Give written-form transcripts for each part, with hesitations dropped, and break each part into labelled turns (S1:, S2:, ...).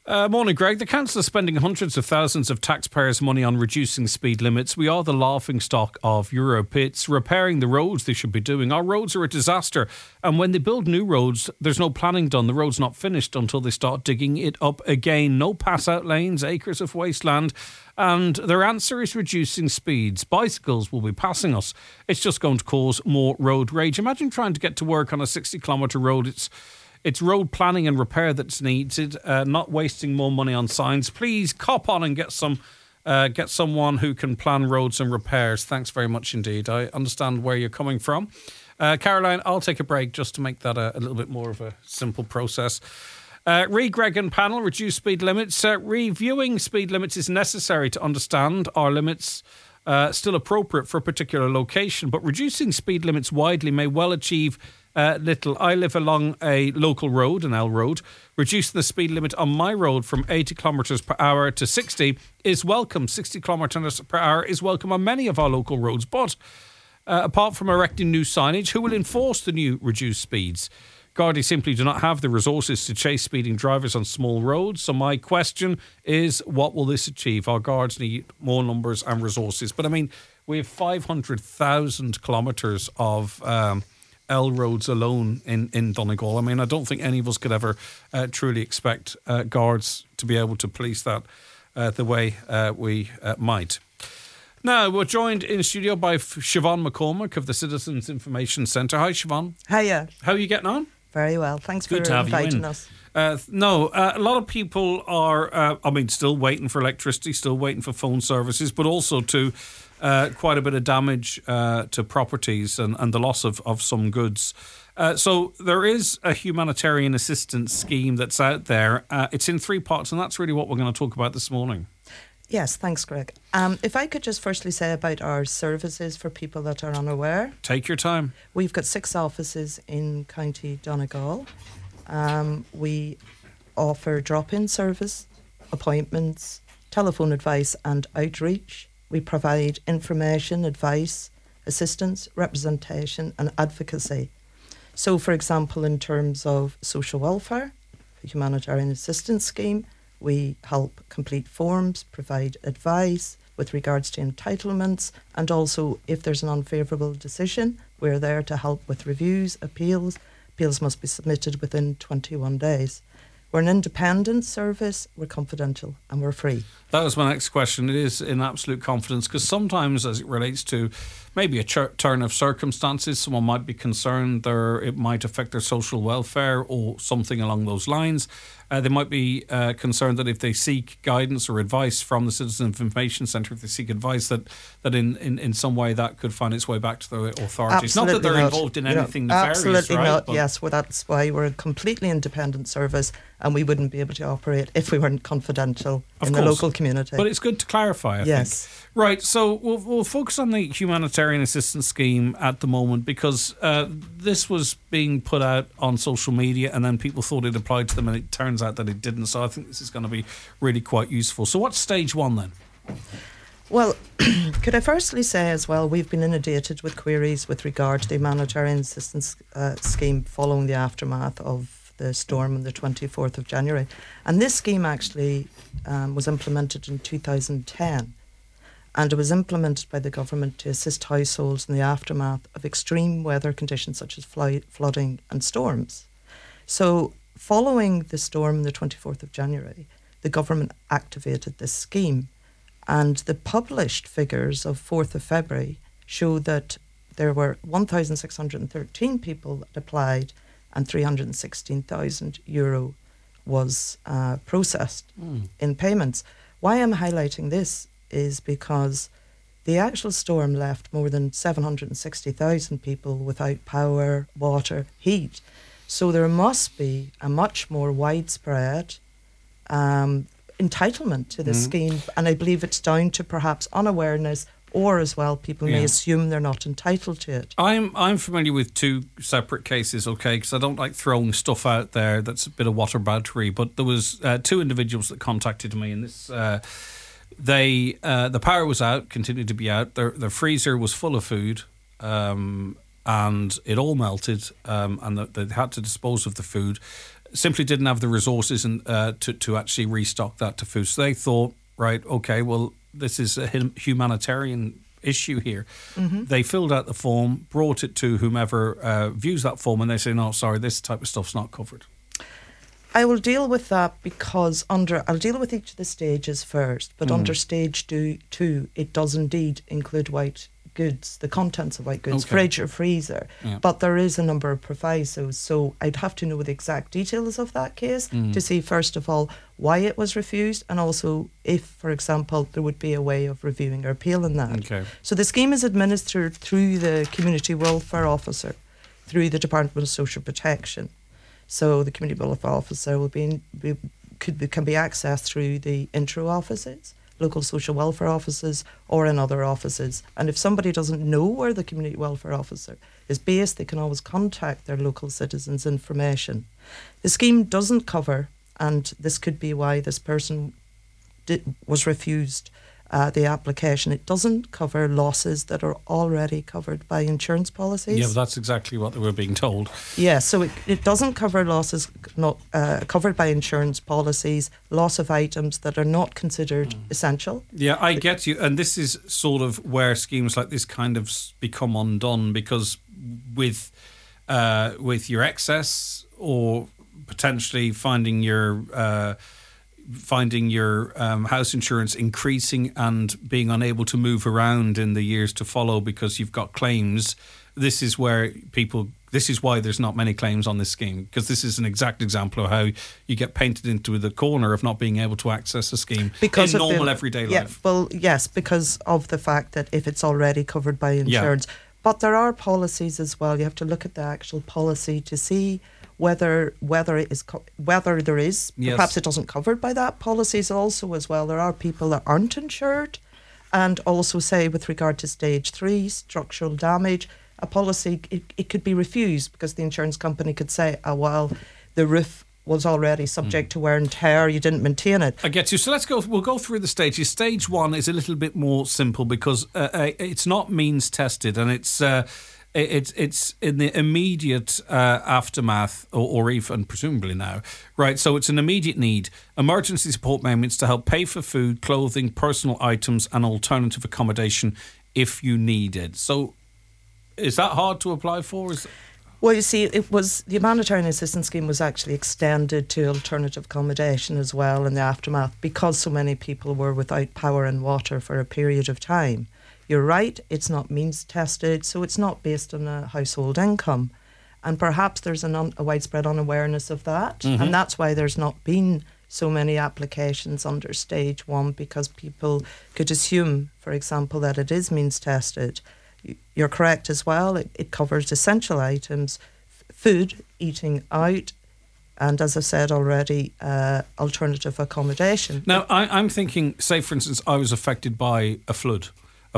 S1: Morning, Greg. The council is spending hundreds of thousands of taxpayers' money on reducing speed limits. We are the laughingstock of Europe. It's repairing the roads they should be doing. Our roads are a disaster. And when they build new roads, there's no planning done. The road's not finished until they start digging it up again. No pass-out lanes, acres of wasteland. And their answer is reducing speeds. Bicycles will be passing us. It's just going to cause more road rage. Imagine trying to get to work on a 60-kilometre road. It's road planning and repair that's needed, not wasting more money on signs. Please cop on and get someone who can plan roads and repairs. Thanks very much indeed. I understand where you're coming from. Caroline, I'll take a break just to make that a little bit more of a simple process. Greg and panel, reduce speed limits. Reviewing speed limits is necessary to understand our limits still appropriate for a particular location, but reducing speed limits widely may well achieve little. I live along a local road, an L road. Reducing the speed limit on my road from 80 kilometres per hour to 60 is welcome. 60 kilometres per hour is welcome on many of our local roads. But apart from erecting new signage, who will enforce the new reduced speeds? Gardaí simply do not have the resources to chase speeding drivers on small roads. So my question is, what will this achieve? Our guards need more numbers and resources. But I mean, we have 500,000 kilometres of L roads alone in Donegal. I mean, I don't think any of us could ever truly expect guards to be able to police that the way we might. Now, we're joined in studio by Siobhan McCormack of the Citizens Information Centre. Hi, Siobhan.
S2: Hiya.
S1: How are you getting on?
S2: Very well. Thanks for inviting us.
S1: A lot of people are, still waiting for electricity, still waiting for phone services, but also to quite a bit of damage to properties and the loss of some goods. So there is a humanitarian assistance scheme that's out there. It's in three parts, and that's really what we're going to talk about this morning.
S2: Yes, thanks, Greg. If I could just firstly say about our services for people that are unaware.
S1: Take your time.
S2: We've got 6 offices in County Donegal. We offer drop-in service, appointments, telephone advice and outreach. We provide information, advice, assistance, representation and advocacy. So, for example, in terms of social welfare, the humanitarian assistance scheme, we help complete forms, provide advice with regards to entitlements, and also if there's an unfavourable decision, we're there to help with reviews, appeals. Appeals must be submitted within 21 days. We're an independent service, we're confidential and we're free.
S1: That was my next question. It is in absolute confidence, because sometimes as it relates to maybe a turn of circumstances, someone might be concerned it might affect their social welfare or something along those lines. They might be concerned that if they seek guidance or advice from the Citizens Information Centre, if they seek advice that in some way that could find its way back to the authorities.
S2: Absolutely
S1: not that they're
S2: not.
S1: involved in anything nefarious,
S2: absolutely
S1: right?
S2: Not. Yes, well, that's why we're a completely independent service, and we wouldn't be able to operate if we weren't confidential in the local community.
S1: But it's good to clarify, I think. Right, so we'll focus on the humanitarian assistance scheme at the moment, because this was being put out on social media and then people thought it applied to them, and it turns out that it didn't. So I think this is going to be really quite useful. So what's stage one then?
S2: Well, could I firstly say as well, we've been inundated with queries with regard to the humanitarian assistance scheme following the aftermath of the storm on the 24th of January. And this scheme actually was implemented in 2010. And it was implemented by the government to assist households in the aftermath of extreme weather conditions such as flooding and storms. So following the storm on the 24th of January, the government activated this scheme. And the published figures of 4th of February show that there were 1,613 people that applied and €316,000 was processed in payments. Why I'm highlighting this is because the actual storm left more than 760,000 people without power, water, heat. So there must be a much more widespread entitlement to this scheme. And I believe it's down to perhaps unawareness, or as well, people may assume they're not entitled to it.
S1: I'm familiar with 2 separate cases, okay, because I don't like throwing stuff out there that's a bit of whataboutery. But there was 2 individuals that contacted me, and this the power was out, continued to be out. Their freezer was full of food, and it all melted, and they had to dispose of the food. simply didn't have the resources to actually restock that to food. So they thought, right, okay, well, this is a humanitarian issue here. They filled out the form, brought it to whomever views that form, and they say, no, sorry, this type of stuff's not covered.
S2: I will deal with that because I'll deal with each of the stages first, but under stage 2, it does indeed include white goods, the contents of white goods, fridge or freezer. Yeah. But there is a number of provisos, so I'd have to know the exact details of that case to see, first of all, why it was refused, and also if, for example, there would be a way of reviewing or appealing that. Okay. So the scheme is administered through the Community Welfare Officer, through the Department of Social Protection. So the Community Welfare Officer can be accessed through the intro offices, local social welfare offices, or in other offices. And if somebody doesn't know where the Community Welfare Officer is based, they can always contact their local citizens' information. The scheme doesn't cover, and this could be why this person was refused the application, it doesn't cover losses that are already covered by insurance policies.
S1: Yeah, that's exactly what they were being told.
S2: Yeah, so it doesn't cover losses not covered by insurance policies, loss of items that are not considered essential.
S1: Yeah, I get you. And this is sort of where schemes like this kind of become undone, because with your excess, or potentially finding your house insurance increasing and being unable to move around in the years to follow because you've got claims, this is why there's not many claims on this scheme, because this is an exact example of how you get painted into the corner of not being able to access a scheme because in normal everyday life.
S2: Well, yes, because of the fact that if it's already covered by insurance. Yeah. But there are policies as well. You have to look at the actual policy to see whether there is, yes, perhaps it doesn't covered by that. Policies also as well. There are people that aren't insured, and also say with regard to stage 3 structural damage, a policy it could be refused because the insurance company could say, well, the roof was already subject to wear and tear, you didn't maintain it.
S1: I get you. So we'll go through the stages. Stage 1 is a little bit more simple because it's not means tested, and it's in the immediate aftermath, or even presumably now, right? So it's an immediate need. Emergency support payments to help pay for food, clothing, personal items, and alternative accommodation if you need it. So is that hard to apply for?
S2: Well, you see, the humanitarian assistance scheme was actually extended to alternative accommodation as well in the aftermath, because so many people were without power and water for a period of time. You're right, it's not means tested, so it's not based on a household income. And perhaps there's a widespread unawareness of that. And that's why there's not been so many applications under stage 1, because people could assume, for example, that it is means tested. You're correct as well. It covers essential items, food, eating out, and as I said already, alternative accommodation.
S1: Now, I'm thinking, say, for instance, I was affected by a flood.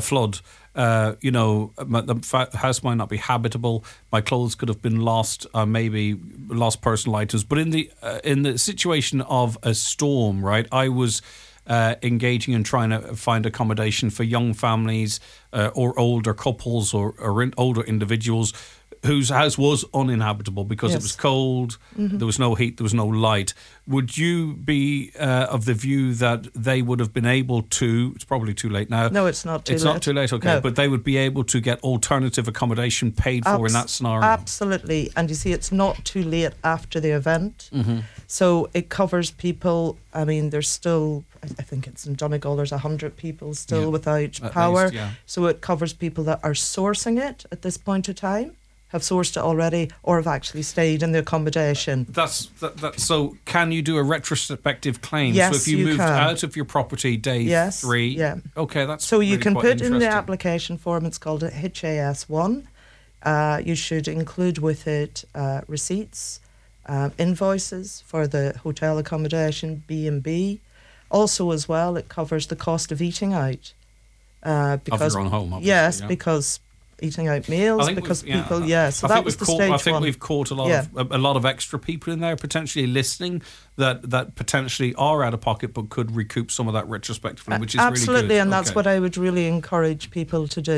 S1: The house might not be habitable. My clothes could have been lost, maybe lost personal items. But in the situation of a storm, right, I was engaging in trying to find accommodation for young families or older couples or older individuals whose house was uninhabitable because it was cold, there was no heat, there was no light. Would you be of the view that they would have been able to, it's probably too late now.
S2: No, it's not too late.
S1: It's not too late, okay. No. But they would be able to get alternative accommodation paid for in that scenario.
S2: Absolutely. And you see, it's not too late after the event. So it covers people, I mean, there's still, I think it's in Donegal, there's 100 people still without power. Least, so it covers people that are sourcing it at this point of time, have sourced it already, or have actually stayed in the accommodation.
S1: So can you do a retrospective claim?
S2: Yes,
S1: so if you moved out of your property day 3, okay, that's
S2: so you
S1: really
S2: can put
S1: in
S2: the application form. It's called a HAS1. You should include with it receipts, invoices for the hotel accommodation, B&B. Also, as well, it covers the cost of eating out.
S1: Because, of your own home, obviously.
S2: Yes, because eating out meals, because people, so that was the stage 1.
S1: I think we've caught a lot of extra people in there potentially listening that potentially are out of pocket but could recoup some of that retrospectively, which is
S2: absolutely,
S1: really good.
S2: And that's what I would really encourage people to do.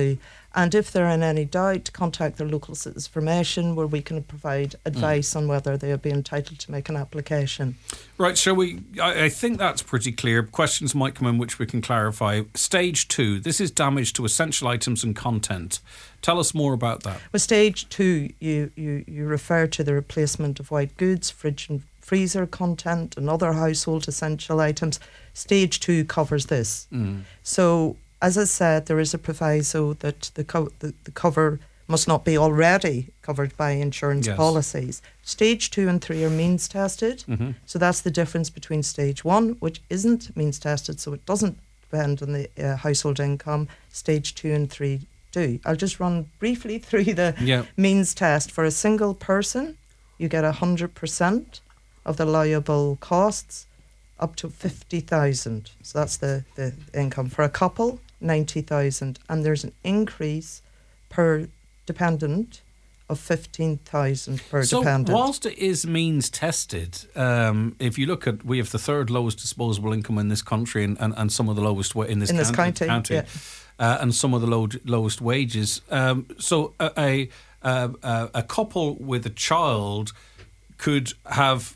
S2: And if they're in any doubt, contact their local citizens information, where we can provide advice on whether they will be entitled to make an application.
S1: Right, shall we? I think that's pretty clear. Questions might come in which we can clarify. Stage 2, this is damage to essential items and content. Tell us more about that.
S2: With stage 2, you refer to the replacement of white goods, fridge and freezer content and other household essential items. Stage 2 covers this. So, as I said, there is a proviso that the cover must not be already covered by insurance policies. Stage 2 and 3 are means tested. So that's the difference between stage 1, which isn't means tested, so it doesn't depend on the household income. Stage 2 and 3 do. I'll just run briefly through the means test. For a single person, you get 100% of the liable costs up to 50,000. So that's the income. For a couple, 90,000, and there's an increase per dependent of 15,000 per dependent.
S1: So whilst it is means tested, if you look at, we have the third lowest disposable income in this country and some of the lowest in this county and some of the lowest wages. So a couple with a child could have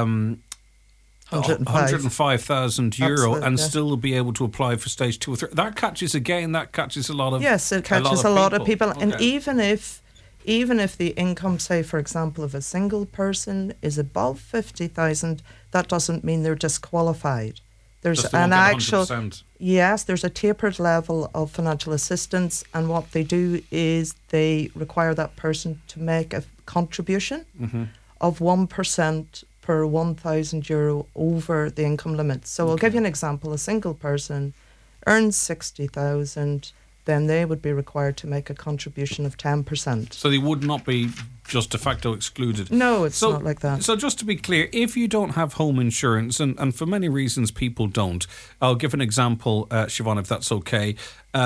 S1: 105,000 euro and still be able to apply for stage 2 or 3. That catches a lot of
S2: it catches a lot of people. Okay. And even if the income, say for example, of a single person is above 50,000, that doesn't mean they're disqualified. There's an actual 100%. Yes, there's a tapered level of financial assistance, and what they do is they require that person to make a contribution of 1% per 1,000 euro over the income limit. So I'll give you an example. A single person earns 60,000, then they would be required to make a contribution of 10%.
S1: So they would not be just de facto excluded?
S2: No, it's not like that.
S1: So just to be clear, if you don't have home insurance, and for many reasons people don't, I'll give an example, Siobhan, if that's okay.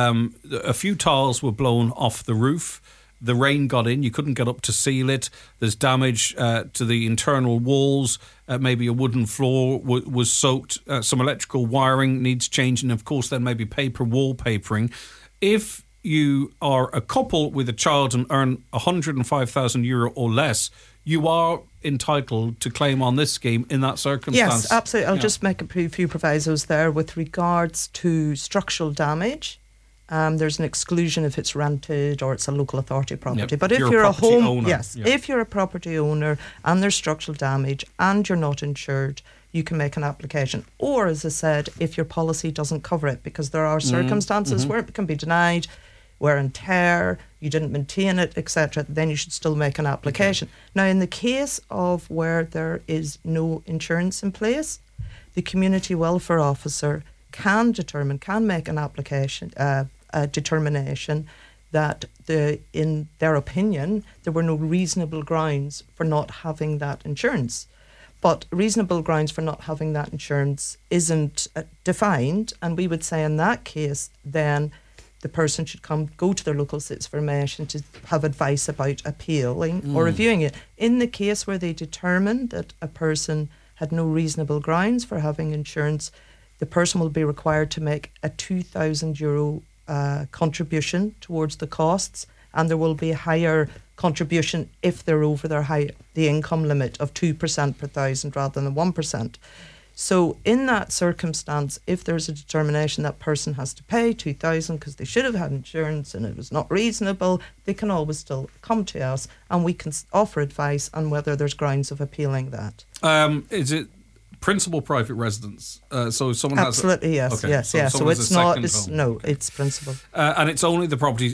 S1: A few tiles were blown off the roof. The rain got in, you couldn't get up to seal it. There's damage to the internal walls. Maybe a wooden floor was soaked. Some electrical wiring needs changing. Of course, then maybe paper wallpapering. If you are a couple with a child and earn 105,000 euro or less, you are entitled to claim on this scheme in that circumstance.
S2: Yes, absolutely. I'll just make a few provisos there with regards to structural damage. There's an exclusion if it's rented or it's a local authority property. But if you're a home owner, if you're a property owner and there's structural damage and you're not insured, you can make an application. Or, as I said, if your policy doesn't cover it, because there are circumstances where it can be denied, wear and tear, you didn't maintain it, etc., then you should still make an application. Now, in the case of where there is no insurance in place, the community welfare officer can make an application, a determination that in their opinion there were no reasonable grounds for not having that insurance. But reasonable grounds for not having that insurance isn't defined, and we would say in that case then the person should go to their local citizens information to have advice about appealing or reviewing it. In the case where they determine that a person had no reasonable grounds for having insurance, the person will be required to make a 2,000 euro contribution towards the costs, and there will be a higher contribution if they're over the income limit of 2% per thousand rather than 1%. So in that circumstance, if there's a determination that person has to pay 2,000 because they should have had insurance and it was not reasonable, they can always still come to us and we can offer advice on whether there's grounds of appealing that.
S1: Is it principal private residence? So someone
S2: absolutely
S1: has
S2: yes. So it's not. It's principal,
S1: and it's only the property.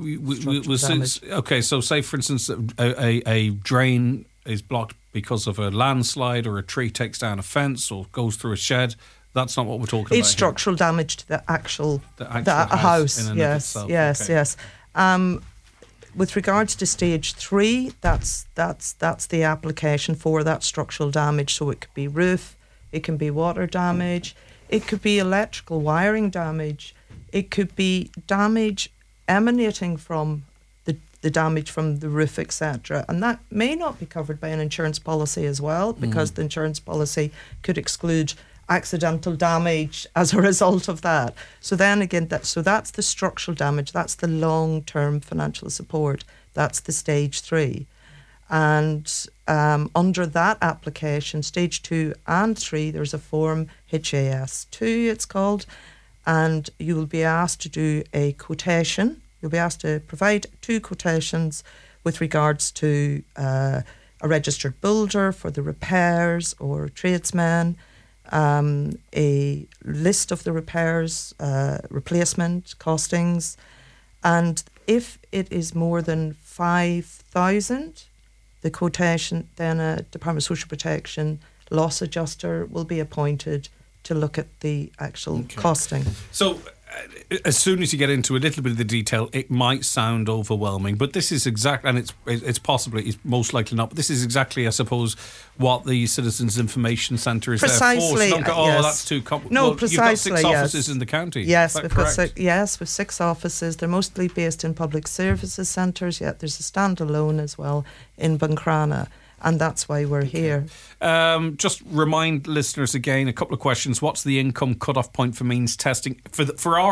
S1: So say for instance, a drain is blocked because of a landslide, or a tree takes down a fence or goes through a shed. That's not what we're talking about. It's
S2: structural damage to the actual house. Yes. With regards to stage 3, that's the application for that structural damage. So it could be roof, it can be water damage, it could be electrical wiring damage, it could be damage emanating from the damage from the roof, etc. And that may not be covered by an insurance policy as well, because the insurance policy could exclude accidental damage as a result of that. So then again, that's the structural damage. That's the long-term financial support. That's the stage 3. And under that application, stage 2 and 3, there's a form HAS2, it's called, and you will be asked to do a quotation. You'll be asked to provide 2 quotations with regards to a registered builder for the repairs or tradesman, a list of the repairs, replacement costings, and if it is more than 5,000, the quotation, then a Department of Social Protection loss adjuster will be appointed to look at the actual costing.
S1: So as soon as you get into a little bit of the detail, it might sound overwhelming, but this is exactly, and it's most likely not, but this is exactly, I suppose, what the Citizens Information Centre is
S2: precisely,
S1: there for. So don't go,
S2: yes.
S1: That's too complicated.
S2: No,
S1: well,
S2: precisely,
S1: you've got 6 offices
S2: yes.
S1: in the county.
S2: Yes,
S1: is that correct?
S2: with 6 offices. They're mostly based in public services centres, yet there's a standalone as well in Buncrana. And that's why we're here.
S1: Just remind listeners again, a couple of questions. What's the income cut-off point for means testing? For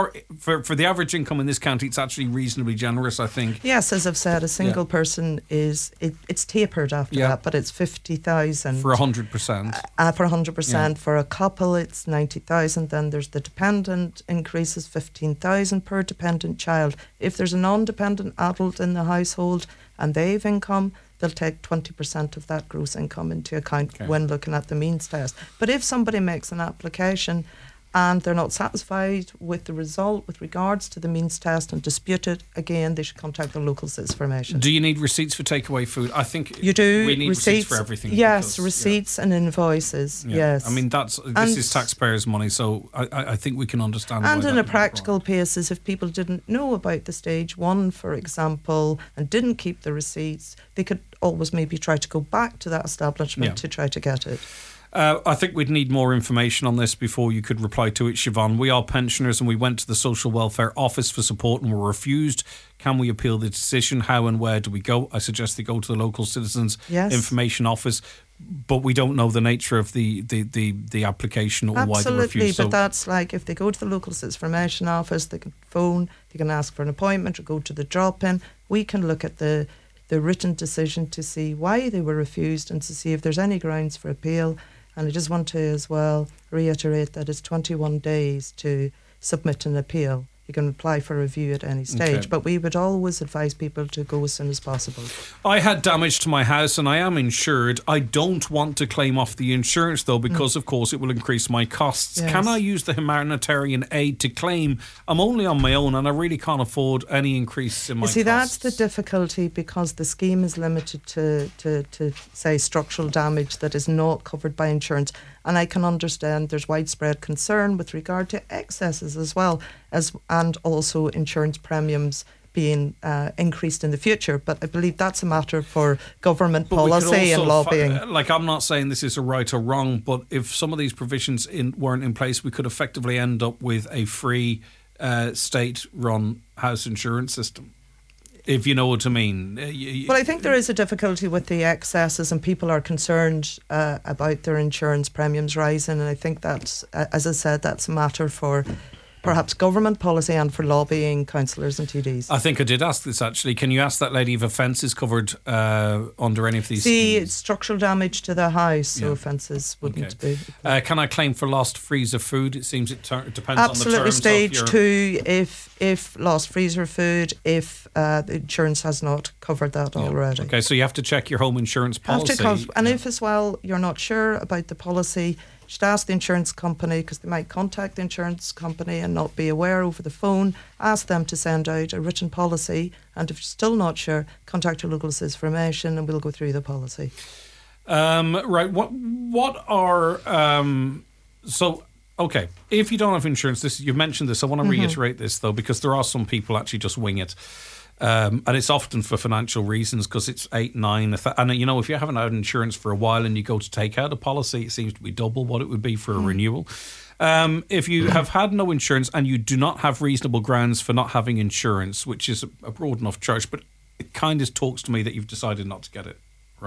S1: the average income in this county, it's actually reasonably generous, I think.
S2: Yes, as I've said, a single person is, it's tapered after that, but it's 50,000.
S1: For 100%.
S2: For 100%. Yeah. For a couple, it's 90,000. Then there's the dependent increases, 15,000 per dependent child. If there's a non-dependent adult in the household and they've income, they'll take 20% of that gross income into account when looking at the means test. But if somebody makes an application and they're not satisfied with the result with regards to the means test and dispute it, again, they should contact the local Citizens Information.
S1: Do you need receipts for takeaway food? I think
S2: you do.
S1: We need receipts for everything.
S2: Yes, receipts and invoices. Yes.
S1: I mean, this is taxpayers' money, so I think we can understand.
S2: And in a practical basis, if people didn't know about the stage 1, for example, and didn't keep the receipts, they could always maybe try to go back to that establishment to try to get it.
S1: I think we'd need more information on this before you could reply to it, Siobhan. We are pensioners and we went to the Social Welfare Office for support and were refused. Can we appeal the decision? How and where do we go? I suggest they go to the local Citizens Information Office, but we don't know the nature of the application or why they refuse.
S2: Absolutely, but that's like if they go to the local Citizens Information Office, they can phone, they can ask for an appointment or go to the drop-in. We can look at the written decision to see why they were refused and to see if there's any grounds for appeal. And I just want to as well reiterate that it's 21 days to submit an appeal. You can apply for review at any stage, but we would always advise people to go as soon as possible.
S1: I had damage to my house and I am insured. I don't want to claim off the insurance though because of course it will increase my costs. Yes. Can I use the humanitarian aid to claim? I'm only on my own and I really can't afford any increase in my costs.
S2: That's the difficulty because the scheme is limited to say structural damage that is not covered by insurance. And I can understand there's widespread concern with regard to excesses as well, and also insurance premiums being increased in the future. But I believe that's a matter for government policy and lobbying.
S1: I'm not saying this is a right or wrong, but if some of these provisions weren't in place, we could effectively end up with a free state-run house insurance system. If you know what I mean.
S2: Well, I think there is a difficulty with the excesses and people are concerned about their insurance premiums rising, and I think that's, as I said, that's a matter for perhaps government policy and for lobbying councillors and TDs.
S1: I think I did ask this actually. Can you ask that lady if a fence is covered under any of these
S2: schemes? It's structural damage to the house, so fences wouldn't be.
S1: Can I claim for lost freezer food? It seems it depends on the terms.
S2: Absolutely, stage 2, if lost freezer food, if the insurance has not covered that already.
S1: Okay, so you have to check your home insurance policy.
S2: And if as well you're not sure about the policy, you should ask the insurance company, because they might contact the insurance company and not be aware over the phone. Ask them to send out a written policy, and if you're still not sure, contact your local Citizens Information and we'll go through the policy.
S1: Right. What are so? Okay, if you don't have insurance, you mentioned this. I want to reiterate this though, because there are some people actually just wing it. And it's often for financial reasons because it's 8, 9, and you know, if you haven't had insurance for a while and you go to take out a policy, it seems to be double what it would be for a renewal. If you have had no insurance and you do not have reasonable grounds for not having insurance, which is a broad enough church, but it kind of talks to me that you've decided not to get it, right?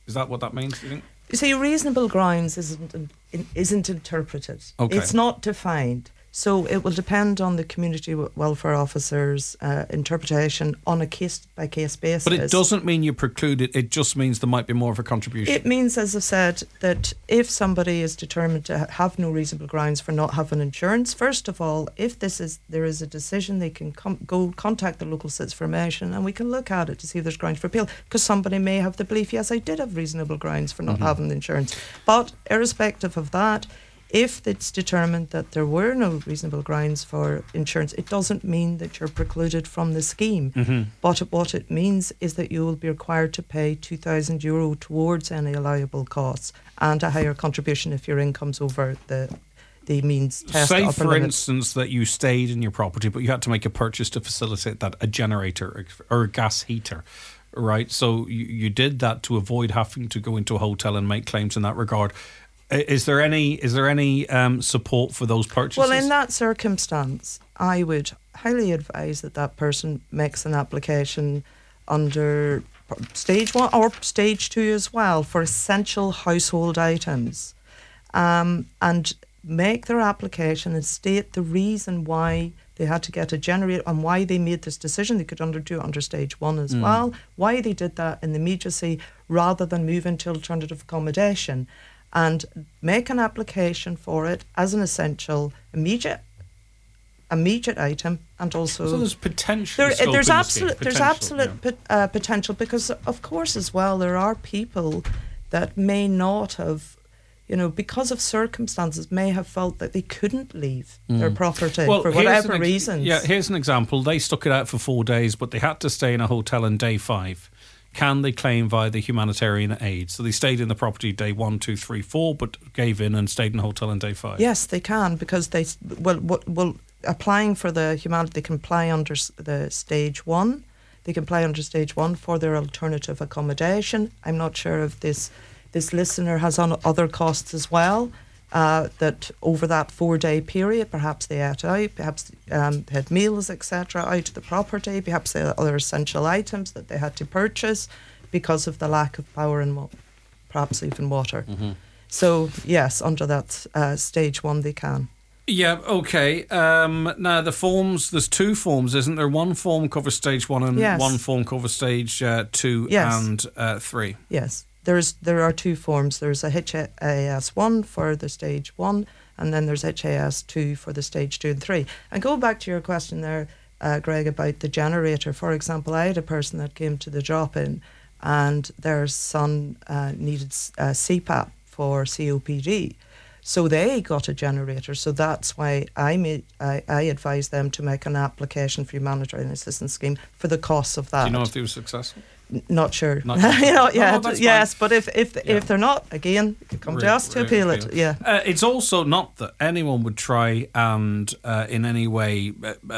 S1: Is that what that means, do you think?
S2: You see, reasonable grounds isn't interpreted.
S1: Okay.
S2: It's not defined. So it will depend on the community welfare officer's interpretation on a case-by-case basis.
S1: But it doesn't mean you preclude it. It just means there might be more of a contribution.
S2: It means, as I've said, that if somebody is determined to have no reasonable grounds for not having insurance, first of all, if there is a decision, they can go contact the local citizen formation and we can look at it to see if there's grounds for appeal. Because somebody may have the belief, yes, I did have reasonable grounds for not having the insurance. But irrespective of that, if it's determined that there were no reasonable grounds for insurance, it doesn't mean that you're precluded from the scheme. But what it means is that you will be required to pay €2,000 towards any allowable costs and a higher contribution if your income's over the means test.
S1: Say, for instance, that you stayed in your property, but you had to make a purchase to facilitate that, a generator or a gas heater. Right? So you did that to avoid having to go into a hotel and make claims in that regard. Is there any support for those purchases?
S2: Well, in that circumstance, I would highly advise that person makes an application under stage 1 or stage 2 as well for essential household items, and make their application and state the reason why they had to get a generator and why they made this decision. They could do it under stage 1 as well, why they did that in the immediacy rather than move into alternative accommodation. And make an application for it as an essential immediate item, and also
S1: so there's potential.
S2: There's absolute potential, because of course as well there are people that may not have, because of circumstances, may have felt that they couldn't leave their property for whatever reasons.
S1: Yeah, here's an example. They stuck it out for 4 days, but they had to stay in a hotel on day 5. Can they claim via the humanitarian aid? So they stayed in the property day 1, 2, 3, 4, but gave in and stayed in the hotel on day 5.
S2: Yes, they can, because applying for the humanity, they can apply under the stage 1. They can apply under stage 1 for their alternative accommodation. I'm not sure if this listener has other costs as well. That over that 4-day period, perhaps they ate out, perhaps had meals, etc., out of the property, perhaps they had other essential items that they had to purchase because of the lack of power and perhaps even water. So yes, under that stage 1 they can.
S1: Yeah, okay. Now the forms, there's 2 forms, isn't there? One form covers stage 1 and one form covers stage 2 and 3.
S2: Yes. There are 2 forms. There's a HAS 1 for the stage 1, and then there's HAS 2 for the stage 2 and 3. And go back to your question there, Greg, about the generator. For example, I had a person that came to the drop-in, and their son needed CPAP for COPD. So they got a generator. So that's why I advised them to make an application for humanitarian assistance scheme for the costs of that.
S1: Do you know if they were successful?
S2: Not sure.
S1: Not yet.
S2: Yes, but if they're not, again, come to us to appeal it. Yeah.
S1: It's also not that anyone would try and in any way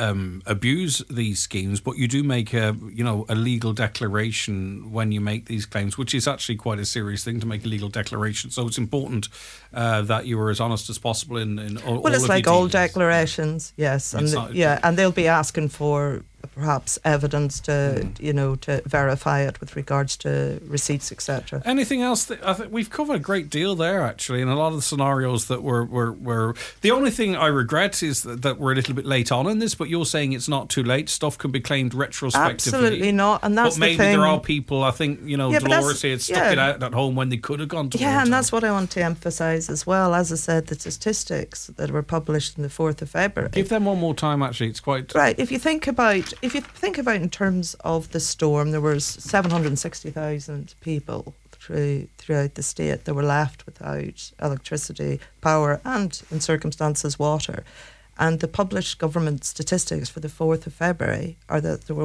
S1: abuse these schemes, but you do make a legal declaration when you make these claims, which is actually quite a serious thing to make a legal declaration. So it's important that you were as honest as possible in all.
S2: Well, it's like all declarations, yes, and and they'll be asking for perhaps evidence to to verify it with regards to receipts, etc.
S1: Anything else? I think we've covered a great deal there, actually, in a lot of the scenarios that were. The only thing I regret is that we're a little bit late on in this, but you're saying it's not too late. Stuff can be claimed retrospectively.
S2: Absolutely not, and that's
S1: but maybe
S2: the thing.
S1: There are people. I think Dolores here stuck it out at home when they could have gone to.
S2: Yeah, and that's what I want to emphasise as well. As I said, the statistics that were published on the 4th of February.
S1: Give them one more time. Actually, it's quite
S2: right. If you think about in terms of the storm, there was 760,000 people throughout the state that were left without electricity, power, and in circumstances water. And the published government statistics for the 4th of February are that there were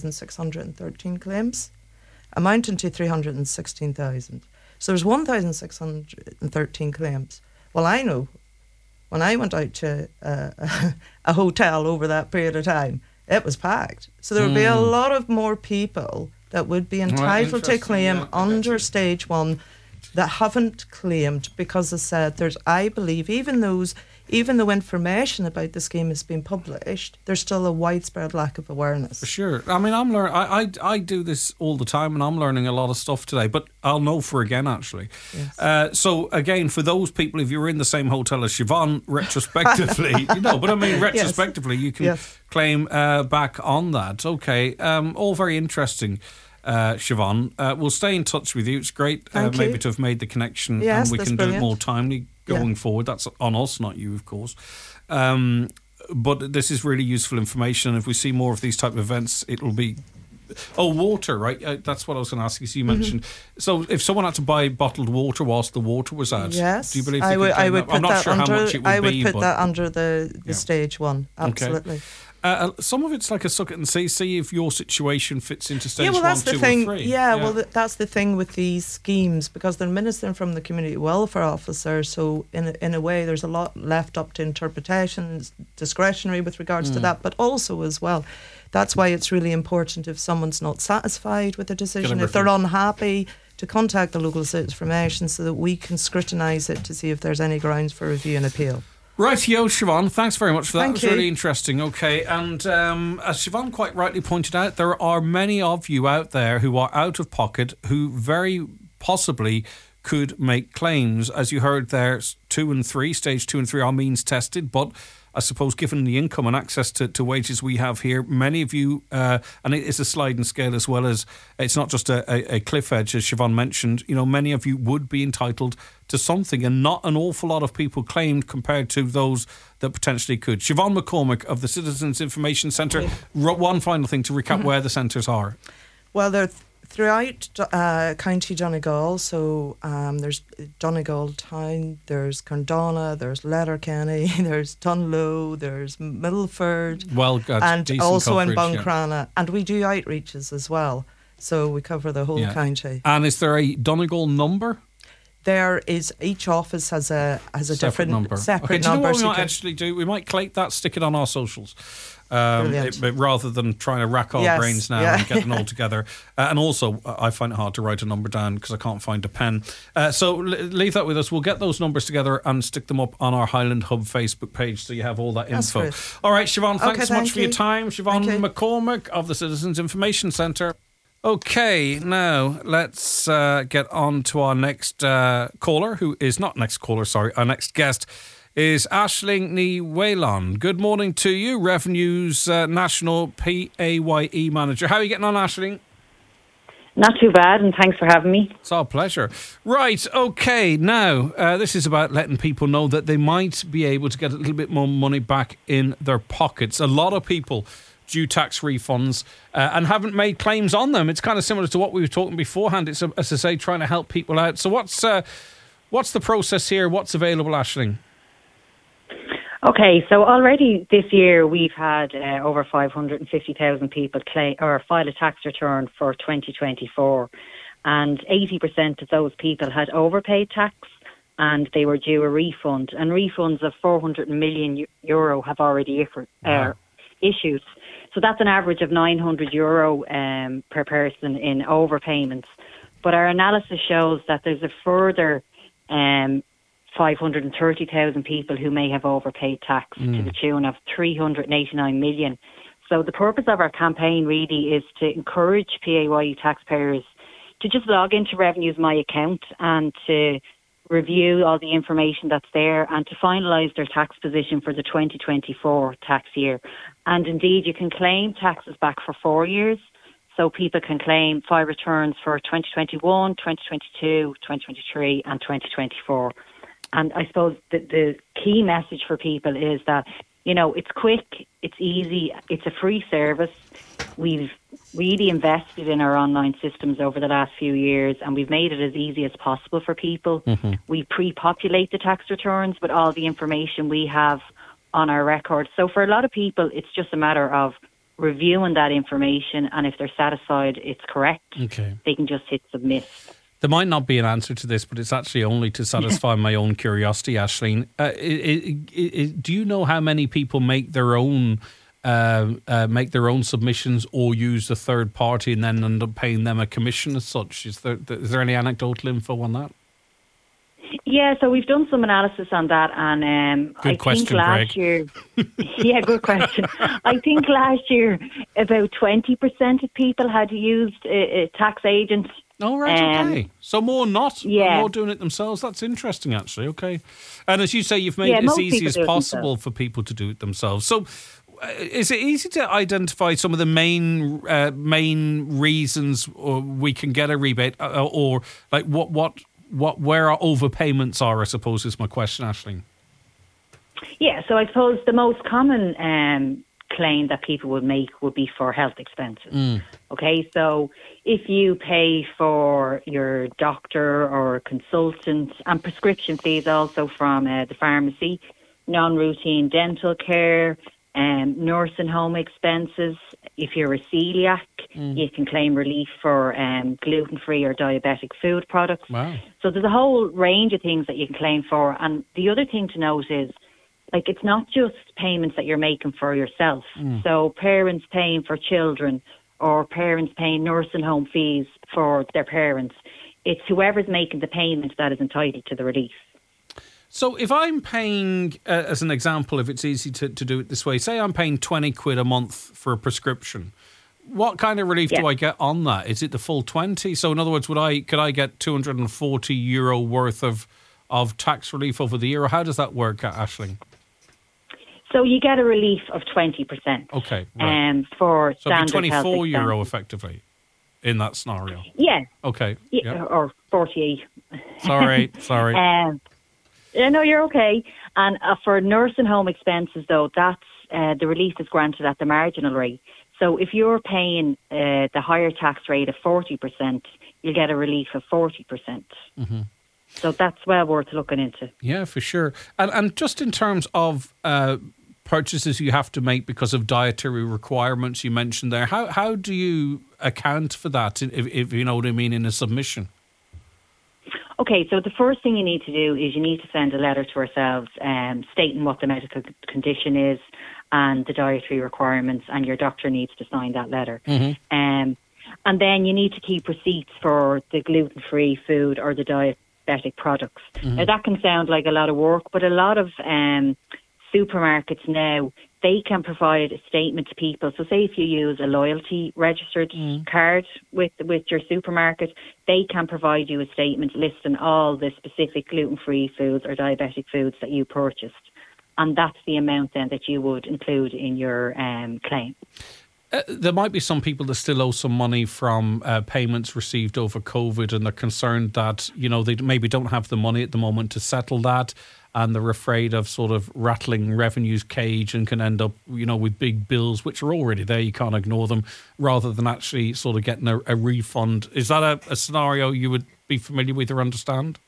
S2: 1,613 claims, amounting to 316,000. So there's 1,613 claims. Well, I know when I went out to a hotel over that period of time, it was packed. So there would be a lot of more people that would be entitled to claim under stage 1 that haven't claimed, because as I said, I believe even even though information about the scheme has been published, there's still a widespread lack of awareness.
S1: For sure. I mean, I'm learning. I do this all the time, and I'm learning a lot of stuff today. But I'll know for again, actually.
S2: Yes.
S1: So again, for those people, if you're in the same hotel as Siobhan, retrospectively, but I mean, retrospectively, you can claim back on that. Okay. All very interesting. Siobhan, we'll stay in touch with you. It's great maybe to have made the connection, and we can do it more timely going forward. That's on us, not you, of course. But this is really useful information. If we see more of these type of events, it'll be... Oh, water, right? That's what I was going to ask you. So you mentioned... So if someone had to buy bottled water whilst the water was out, do you believe they could claim that? I'm not sure how much it would be.
S2: I would put that under the stage one, absolutely.
S1: Okay. Some of it's like a suck it and see if your situation fits into stage 1, 2 or 3.
S2: Well, that's the thing with these schemes, because they're administered from the community welfare officer, so in a way there's a lot left up to interpretation, discretionary with regards to that, but also as well, that's why it's really important if someone's not satisfied with the decision, if they're unhappy, to contact the local citizen information so that we can scrutinise it to see if there's any grounds for review and appeal.
S1: Right, Siobhan, thanks very much for that. It was really interesting. Okay, and as Siobhan quite rightly pointed out, there are many of you out there who are out of pocket who very possibly could make claims. As you heard there, stage 2 and 3 are means tested, but I suppose given the income and access to wages we have here, many of you, and it is a sliding scale as well as, it's not just a cliff edge, as Siobhan mentioned, many of you would be entitled to something, and not an awful lot of people claimed compared to those that potentially could. Siobhan McCormick of the Citizens Information Centre, one final thing to recap where the centres are.
S2: Well, they're throughout County Donegal, so there's Donegal Town, there's Carndona, there's Letterkenny, there's Dunlow, there's Milford, and also in Buncrana, and we do outreaches as well, so we cover the whole county.
S1: And is there a Donegal number?
S2: There is, each office has a different
S1: number.
S2: Separate
S1: do you know
S2: number.
S1: What we might actually do? We might collate that, stick it on our socials, rather than trying to rack our brains now and get them all together. And also, I find it hard to write a number down because I can't find a pen. So leave that with us. We'll get those numbers together and stick them up on our Highland Hub Facebook page so you have all that info.
S2: Great.
S1: All right, Siobhan, thanks so much for your time. Siobhan McCormick of the Citizens Information Centre. Okay, now let's get on to our next caller, our next guest is Aisling Ní Mhaoláin. Good morning to you, Revenue's National PAYE Manager. How are you getting on, Aisling?
S3: Not too bad, and thanks for having me.
S1: It's our pleasure. Right, okay, now this is about letting people know that they might be able to get a little bit more money back in their pockets. A lot of people due tax refunds and haven't made claims on them. It's kind of similar to what we were talking beforehand. It's, as I say, trying to help people out. So what's the process here? What's available, Aisling?
S3: Okay, so already this year we've had over 550,000 people file a tax return for 2024, and 80% of those people had overpaid tax and they were due a refund. And refunds of €400 million have already issued. So that's an average of €900 per person in overpayments. But our analysis shows that there's a further 530,000 people who may have overpaid tax to the tune of 389 million. So the purpose of our campaign really is to encourage PAYE taxpayers to just log into Revenue's My Account and to review all the information that's there and to finalise their tax position for the 2024 tax year. And indeed, you can claim taxes back for 4 years. So people can claim 5 returns for 2021, 2022, 2023 and 2024. And I suppose the key message for people is that, it's quick, it's easy, it's a free service. We've really invested in our online systems over the last few years, and we've made it as easy as possible for people. Mm-hmm. We pre-populate the tax returns with all the information we have on our records. So for a lot of people, it's just a matter of reviewing that information, and if they're satisfied it's correct, they can just hit submit.
S1: There might not be an answer to this, but it's actually only to satisfy my own curiosity, Aisling. Do you know how many people make their own submissions or use a third party and then end up paying them a commission as such? Is there any anecdotal info on that?
S3: Yeah, so we've done some analysis on that, and
S1: Good
S3: I
S1: question,
S3: think last year, yeah, good question. I think last year about 20% of people had used a tax agent.
S1: Oh, right, okay. So more
S3: Yeah.
S1: more doing it themselves. That's interesting, actually, okay. And as you say, you've made
S3: Yeah,
S1: it as
S3: most
S1: easy
S3: people
S1: as
S3: do it
S1: possible
S3: themselves.
S1: for people to do it themselves. So is it easy to identify some of the main reasons we can get a rebate, or like where our overpayments are, I suppose, is my question, Aisling.
S3: Yeah, so I suppose the most common claim that people would make would be for health expenses. Okay, so if you pay for your doctor or consultant and prescription fees also from the pharmacy, non-routine dental care, nursing home expenses, if you're a celiac, you can claim relief for gluten-free or diabetic food products.
S1: Wow.
S3: So there's a whole range of things that you can claim for. And the other thing to note is, like, it's not just payments that you're making for yourself. So parents paying for children or parents paying nursing home fees for their parents. It's whoever's making the payment that is entitled to the relief.
S1: So if I'm paying, as an example, if it's easy to do it this way, say I'm paying 20 quid a month for a prescription, what kind of relief do I get on that? Is it the full 20? So in other words, could I get €240 worth of tax relief over the year? Or how does that work, Aisling?
S3: So you get a relief of 20%.
S1: Okay, right.
S3: For
S1: So it'd
S3: standard
S1: be
S3: health
S1: €24
S3: expenses.
S1: effectively in that scenario.
S3: Yeah.
S1: Okay.
S3: Yeah,
S1: Yeah.
S3: or 48.
S1: Sorry.
S3: Yeah, no, you're okay. And for nursing home expenses, though, that's the relief is granted at the marginal rate. So if you're paying the higher tax rate of 40%, you'll get a relief of 40%. So that's well worth looking into.
S1: Yeah, for sure. And just in terms of purchases you have to make because of dietary requirements you mentioned there, how do you account for that, if you know what I mean, in a submission?
S3: Okay, so the first thing you need to do is you need to send a letter to ourselves stating what the medical condition is and the dietary requirements, and your doctor needs to sign that letter. And then you need to keep receipts for the gluten-free food or the diabetic products. Now, that can sound like a lot of work, but a lot of supermarkets now, they can provide a statement to people. So say if you use a loyalty registered card with your supermarket, they can provide you a statement listing all the specific gluten-free foods or diabetic foods that you purchased. And that's the amount then that you would include in your claim.
S1: There might be some people that still owe some money from payments received over COVID, and they're concerned that, you know, they maybe don't have the money at the moment to settle that, and they're afraid of sort of rattling revenue's cage and can end up, you know, with big bills, which are already there. You can't ignore them, rather than actually sort of getting a refund. Is that a scenario you would be familiar with or understand?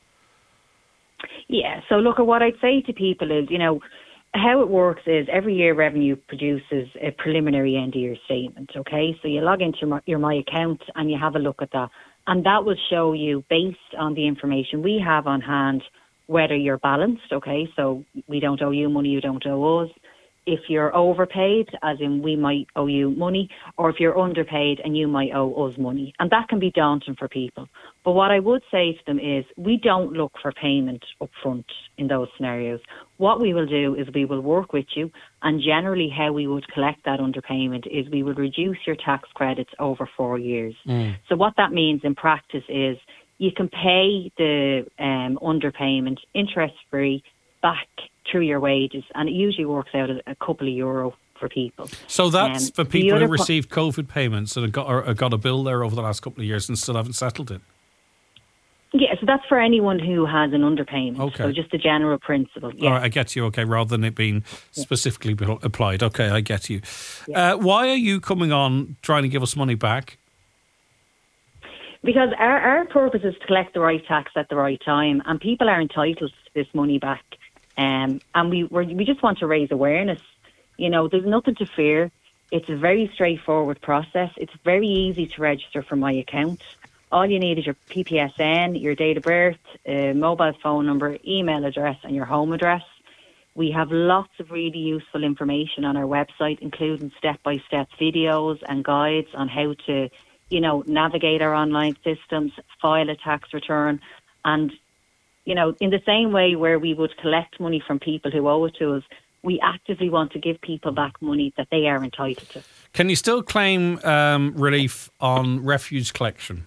S3: Yeah, so look, what I'd say to people is, you know, how it works is every year Revenue produces a preliminary end-of-year statement, okay? So you log into your My Account and you have a look at that. And that will show you, based on the information we have on hand, whether you're balanced, okay? So we don't owe you money, you don't owe us. If you're overpaid, as in we might owe you money, or if you're underpaid and you might owe us money. And that can be daunting for people. But what I would say to them is we don't look for payment up front in those scenarios. What we will do is we will work with you, and generally how we would collect that underpayment is we would reduce your tax credits over 4 years. So what that means in practice is you can pay the underpayment interest-free back through your wages, and it usually works out at a couple of euro for people.
S1: So that's for people who received COVID payments and have got a bill there over the last couple of years and still haven't settled it.
S3: Yeah, so that's for anyone who has an underpayment.
S1: Okay.
S3: So just the general principle. Yeah.
S1: All right, I get you. Okay, rather than it being specifically applied. Okay, I get you.
S3: Yeah.
S1: Why are you coming on trying to give us money back?
S3: Because our purpose is to collect the right tax at the right time, and people are entitled to this money back. And we just want to raise awareness. You know, there's nothing to fear. It's a very straightforward process. It's very easy to register for My Account. All you need is your PPSN, your date of birth, mobile phone number, email address, and your home address. We have lots of really useful information on our website, including step-by-step videos and guides on how to, you know, navigate our online systems, file a tax return. And in the same way where we would collect money from people who owe it to us, we actively want to give people back money that they are entitled to.
S1: Can you still claim relief on refuse collection?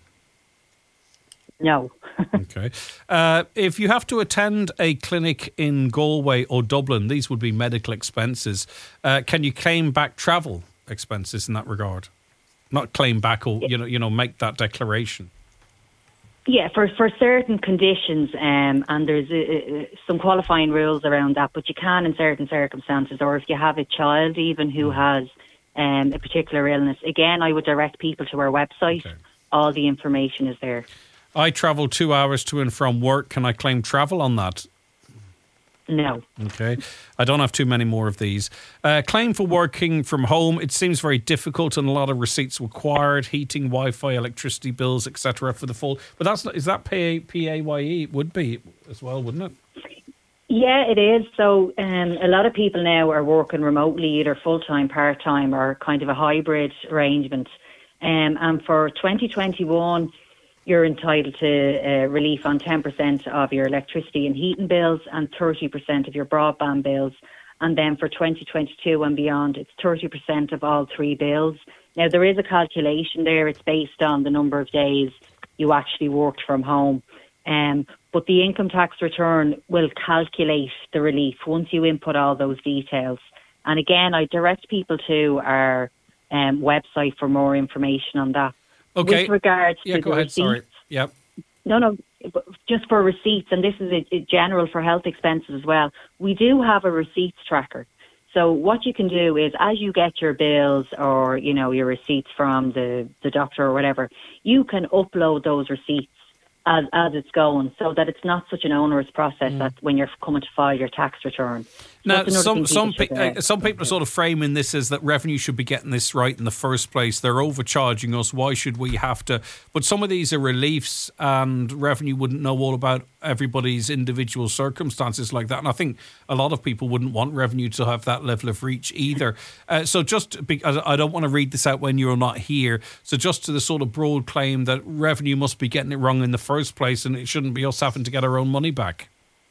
S3: No.
S1: Okay. If you have to attend a clinic in Galway or Dublin, these would be medical expenses. Can you claim back travel expenses in that regard? Not claim back, or make that declaration.
S3: Yeah, for certain conditions, and there's some qualifying rules around that, but you can in certain circumstances, or if you have a child even who has a particular illness. Again, I would direct people to our website. Okay. All the information is there.
S1: I travel 2 hours to and from work. Can I claim travel on that?
S3: No.
S1: Okay. I don't have too many more of these. Claim for working from home. It seems very difficult and a lot of receipts required. Heating, Wi-Fi, electricity bills, etc. for the full. But is that PAYE? It would be as well, wouldn't it?
S3: Yeah, it is. So a lot of people now are working remotely, either full-time, part-time, or kind of a hybrid arrangement. And for 2021... you're entitled to relief on 10% of your electricity and heating bills and 30% of your broadband bills. And then for 2022 and beyond, it's 30% of all three bills. Now, there is a calculation there. It's based on the number of days you actually worked from home. But the income tax return will calculate the relief once you input all those details. And again, I direct people to our website for more information on that.
S1: Okay.
S3: With regards to
S1: go ahead.
S3: receipts,
S1: Sorry. Yep.
S3: No, just for receipts, and this is a general for health expenses as well. We do have a receipts tracker. So what you can do is, as you get your bills or your receipts from the doctor or whatever, you can upload those receipts as it's going, so that it's not such an onerous process that when you're coming to file your tax return.
S1: Now, some people are sort of framing this as that revenue should be getting this right in the first place. They're overcharging us. Why should we have to? But some of these are reliefs, and revenue wouldn't know all about everybody's individual circumstances like that. And I think a lot of people wouldn't want revenue to have that level of reach either. I don't want to read this out when you're not here. So just to the sort of broad claim that revenue must be getting it wrong in the first place, and it shouldn't be us having to get our own money back.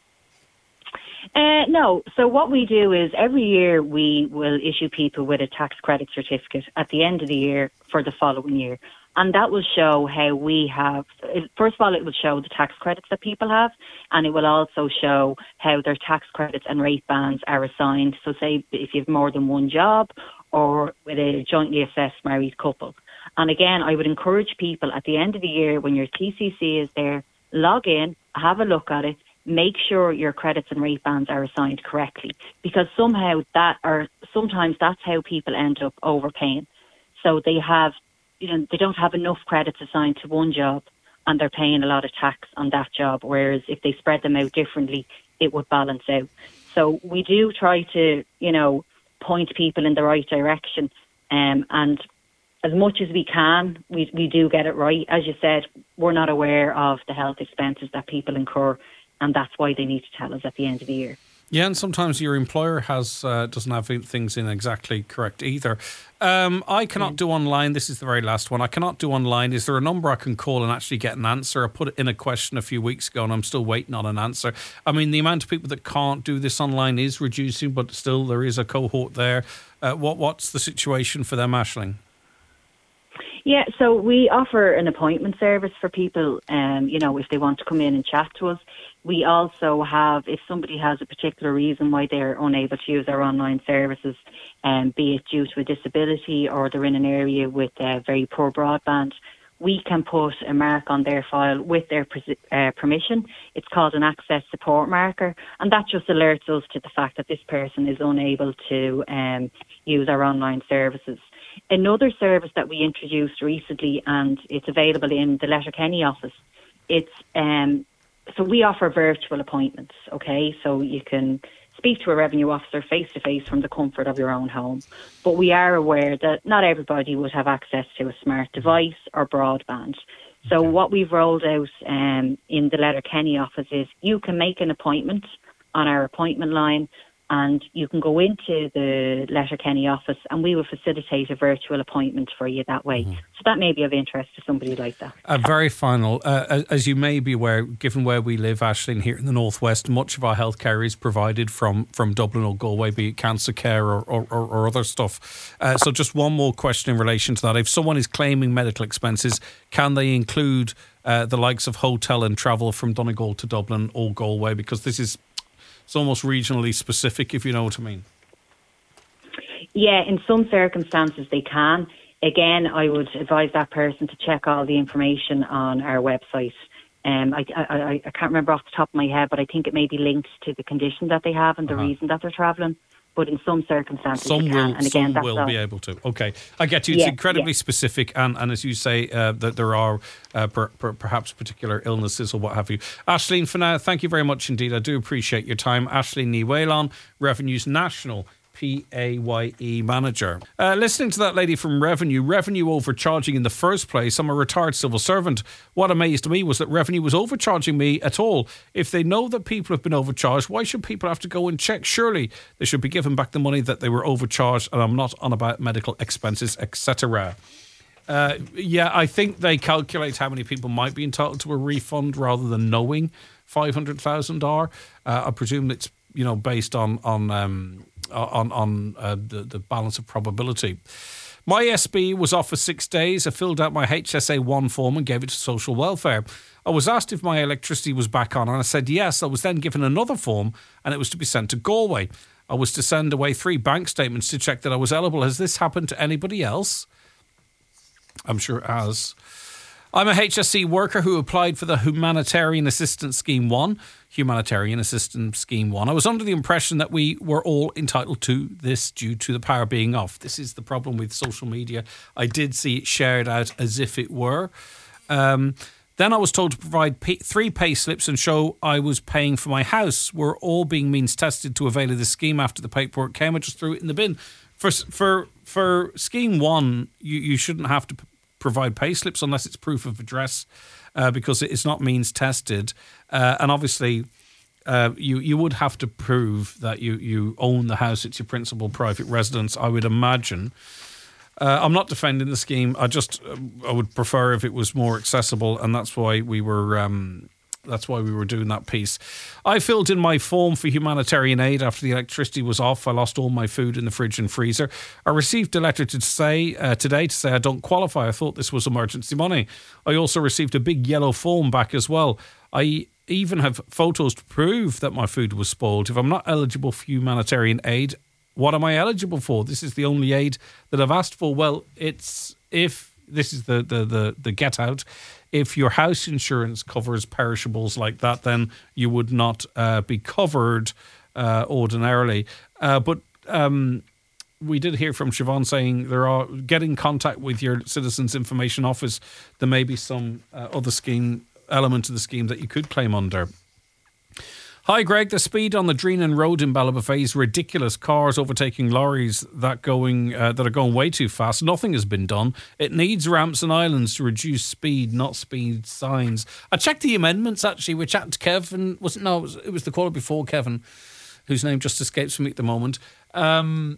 S3: No. So what we do is every year we will issue people with a tax credit certificate at the end of the year for the following year. And that will show how we have, first of all, it will show the tax credits that people have, and it will also show how their tax credits and rate bands are assigned. So say if you have more than one job or with a jointly assessed married couple. And again, I would encourage people at the end of the year when your TCC is there, log in, have a look at it, make sure your credits and rate bands are assigned correctly, because sometimes that's how people end up overpaying. So they don't have enough credits assigned to one job and they're paying a lot of tax on that job, whereas if they spread them out differently, it would balance out. So we do try to, point people in the right direction, and as much as we can, we do get it right. As you said, we're not aware of the health expenses that people incur, and that's why they need to tell us at the end of the year.
S1: Yeah, and sometimes your employer doesn't have things in exactly correct either. I cannot do online. This is the very last one. I cannot do online. Is there a number I can call and actually get an answer? I put it in a question a few weeks ago and I'm still waiting on an answer. I mean, the amount of people that can't do this online is reducing, but still there is a cohort there. What's the situation for them, Aisling?
S3: Yeah, so we offer an appointment service for people, if they want to come in and chat to us. We also have, if somebody has a particular reason why they're unable to use our online services, be it due to a disability or they're in an area with very poor broadband, we can put a mark on their file with their permission. It's called an access support marker, and that just alerts us to the fact that this person is unable to use our online services. Another service that we introduced recently, and it's available in the Letterkenny office, so we offer virtual appointments, okay? So you can speak to a revenue officer face-to-face from the comfort of your own home. But we are aware that not everybody would have access to a smart device or broadband. So what we've rolled out in the Letterkenny office is you can make an appointment on our appointment line, and you can go into the Letterkenny office and we will facilitate a virtual appointment for you that way. So that may be of interest to somebody like that.
S1: Very final, as you may be aware, given where we live, Aisling, here in the Northwest, much of our healthcare is provided from Dublin or Galway, be it cancer care or other stuff. So just one more question in relation to that. If someone is claiming medical expenses, can they include the likes of hotel and travel from Donegal to Dublin or Galway? Because it's almost regionally specific, if you know what I mean.
S3: Yeah, in some circumstances they can. Again, I would advise that person to check all the information on our website. I can't remember off the top of my head, but I think it may be linked to the condition that they have and the reason that they're travelling. But in some circumstances,
S1: some
S3: you can. And again,
S1: some will be able to. Okay, I get you. It's incredibly specific, and as you say, that there are perhaps particular illnesses or what have you. Aisling, for now, thank you very much indeed. I do appreciate your time. Aisling Ní Mhaoláin, Revenue's National PAYE manager. Listening to that lady from Revenue overcharging in the first place. I'm a retired civil servant. What amazed me was that Revenue was overcharging me at all. If they know that people have been overcharged, why should people have to go and check? Surely they should be given back the money that they were overcharged, and I'm not on about medical expenses, etc. I think they calculate how many people might be entitled to a refund rather than knowing 500,000 are. I presume it's based on the balance of probability. My SB was off for 6 days. I filled out my HSA1 form and gave it to social welfare. I was asked if my electricity was back on and I said yes. I was then given another form and it was to be sent to Galway. I was to send away 3 bank statements to check that I was eligible. Has this happened to anybody else? I'm sure it has. I'm a HSC worker who applied for the Humanitarian Assistance Scheme 1. Humanitarian Assistance Scheme 1. I was under the impression that we were all entitled to this due to the power being off. This is the problem with social media. I did see it shared out as if it were. Then I was told to provide 3 pay slips and show I was paying for my house. We're all being means tested to avail of this scheme. After the paperwork came, I just threw it in the bin. For Scheme 1, you shouldn't have to provide pay slips unless it's proof of address, because it's not means tested, and obviously you would have to prove that you own the house. It's your principal private residence, I would imagine. I'm not defending the scheme. I would prefer if it was more accessible, and that's why we were doing that piece. I filled in my form for humanitarian aid after the electricity was off. I lost all my food in the fridge and freezer. I received a letter today to say I don't qualify. I thought this was emergency money. I also received a big yellow form back as well. I even have photos to prove that my food was spoiled. If I'm not eligible for humanitarian aid, what am I eligible for? This is the only aid that I've asked for. Well, this is the get out. If your house insurance covers perishables like that, then you would not be covered ordinarily. But we did hear from Siobhan saying get in contact with your Citizens Information Office. There may be some other scheme element of the scheme that you could claim under. Hi, Greg. The speed on the Dreenan Road in Ballybofey is ridiculous. Cars overtaking lorries that are going way too fast. Nothing has been done. It needs ramps and islands to reduce speed, not speed signs. I checked the amendments, actually. We're chatting to Kevin. It was the caller before Kevin, whose name just escapes me at the moment. And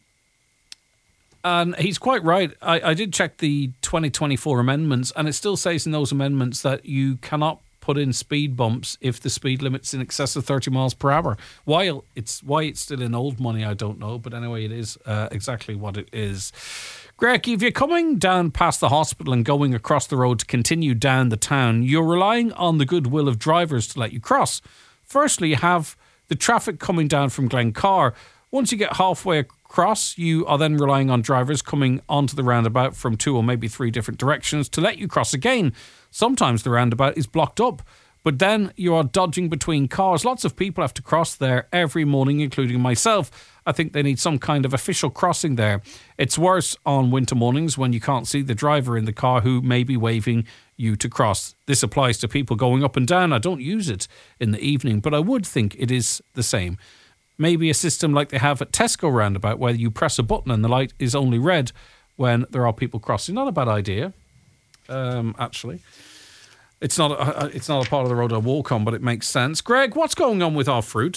S1: he's quite right. I did check the 2024 amendments, and it still says in those amendments that you cannot put in speed bumps if the speed limit's in excess of 30 miles per hour. Why it's still in old money, I don't know. But anyway, it is exactly what it is. Greg, if you're coming down past the hospital and going across the road to continue down the town, you're relying on the goodwill of drivers to let you cross. Firstly, you have the traffic coming down from Glencar. Once you get halfway across, you are then relying on drivers coming onto the roundabout from 2 or maybe 3 different directions to let you cross again. Sometimes the roundabout is blocked up, but then you are dodging between cars. Lots of people have to cross there every morning, including myself. I think they need some kind of official crossing there. It's worse on winter mornings when you can't see the driver in the car who may be waving you to cross. This applies to people going up and down. I don't use it in the evening, but I would think it is the same. Maybe a system like they have at Tesco roundabout where you press a button and the light is only red when there are people crossing. Not a bad idea, actually. It's not a part of the road I walk on, but it makes sense. Greg, what's going on with our fruit?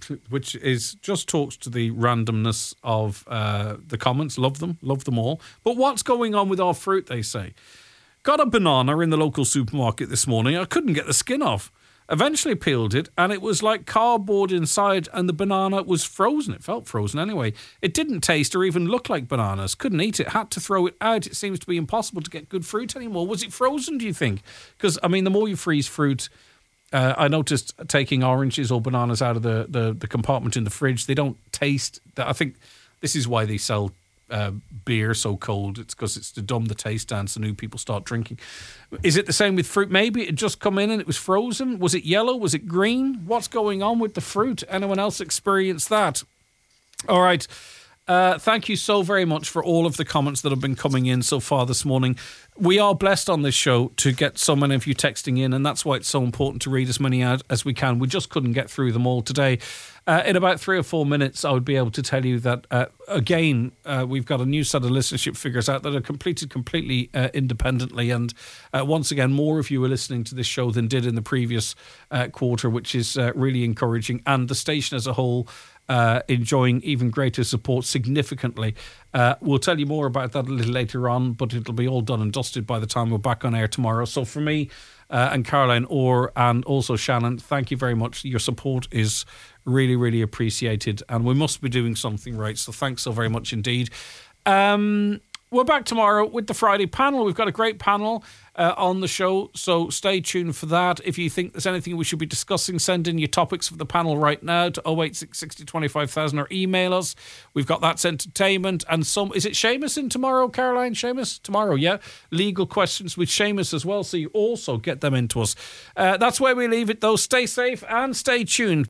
S1: which is just talks to the randomness of the comments. Love them all. But what's going on with our fruit, they say? Got a banana in the local supermarket this morning. I couldn't get the skin off. Eventually peeled it, and it was like cardboard inside, and the banana was frozen. It felt frozen anyway. It didn't taste or even look like bananas. Couldn't eat it. Had to throw it out. It seems to be impossible to get good fruit anymore. Was it frozen, do you think? Because, I mean, the more you freeze fruit... I noticed taking oranges or bananas out of the compartment in the fridge, they don't taste... I think this is why they sell beer so cold. It's because it's to dumb the taste down so new people start drinking. Is it the same with fruit? Maybe it just come in and it was frozen. Was it yellow? Was it green? What's going on with the fruit? Anyone else experience that? All right. Thank you so very much for all of the comments that have been coming in so far this morning. We are blessed on this show to get so many of you texting in, and that's why it's so important to read as many out as we can. We just couldn't get through them all today. In about 3 or 4 minutes, I would be able to tell you that, again, we've got a new set of listenership figures out that are completed completely independently. And once again, more of you are listening to this show than did in the previous quarter, which is really encouraging. And the station as a whole enjoying even greater support significantly. We'll tell you more about that a little later on, but it'll be all done and dusted by the time we're back on air tomorrow. So for me and Caroline Orr and also Shannon, thank you very much. Your support is really, really appreciated, and we must be doing something right. So thanks so very much indeed. We're back tomorrow with the Friday panel. We've got a great panel on the show, so stay tuned for that. If you think there's anything we should be discussing, send in your topics for the panel right now to 086 60 25,000 or email us. We've got That's Entertainment and some... Is it Seamus in tomorrow, Caroline? Seamus? Tomorrow, yeah. Legal questions with Seamus as well, so you also get them into us. That's where we leave it, though. Stay safe and stay tuned.